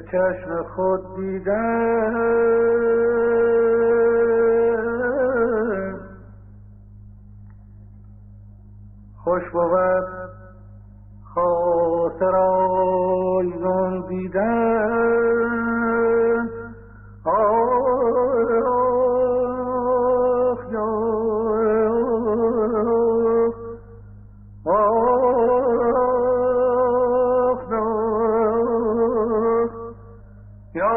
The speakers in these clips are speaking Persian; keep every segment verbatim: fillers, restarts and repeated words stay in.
چشم خود دیدم خوش بود خاطر آیزون دیدن آخ یا آخ یا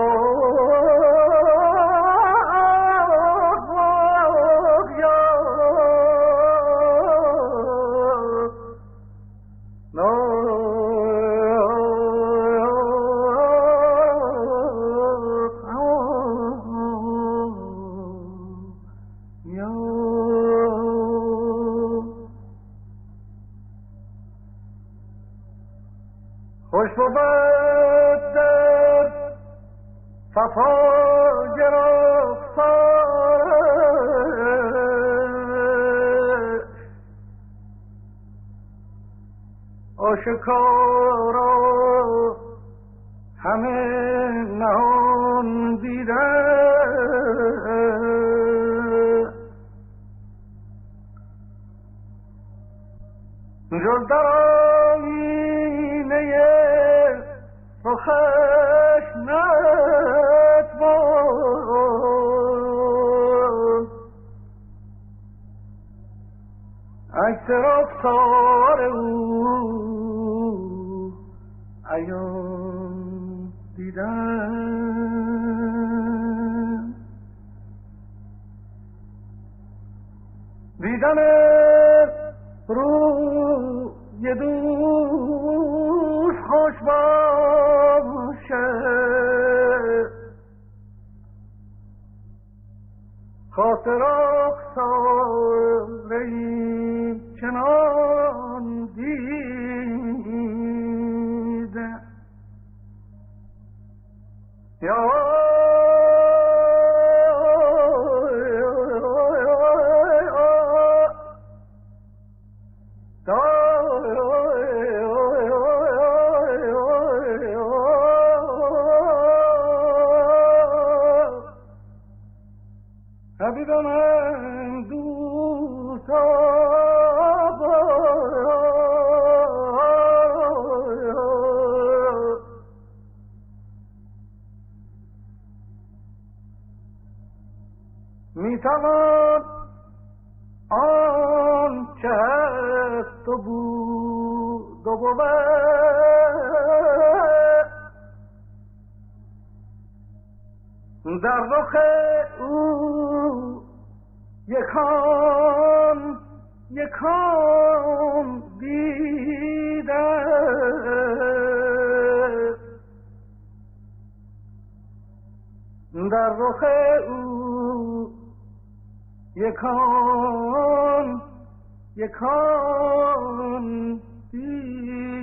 خوش بود در صفای رخسارش آشکارا همه نهان دیدن جز در آینه رخش نتوان عکس رخسار او عیان دیدن دیدن روی دوست خوش باشه خاطر آخساری چنان دیده یا حبیب من دوست میتوان آن چه هست و بود و بود در رخ او یکان یکان دیده در رخ او یکان یکان دیده